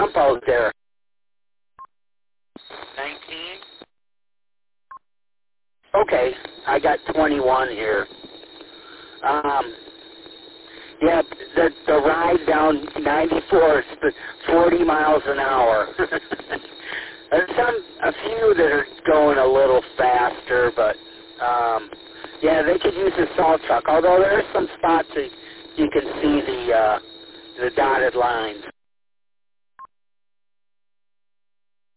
temp out there? 19. Okay, I got 21 here. Yeah, the ride down 94 is 40 miles an hour. There's a few that are going a little faster, but yeah, they could use a salt truck. Although there are some spots that you can see the dotted lines.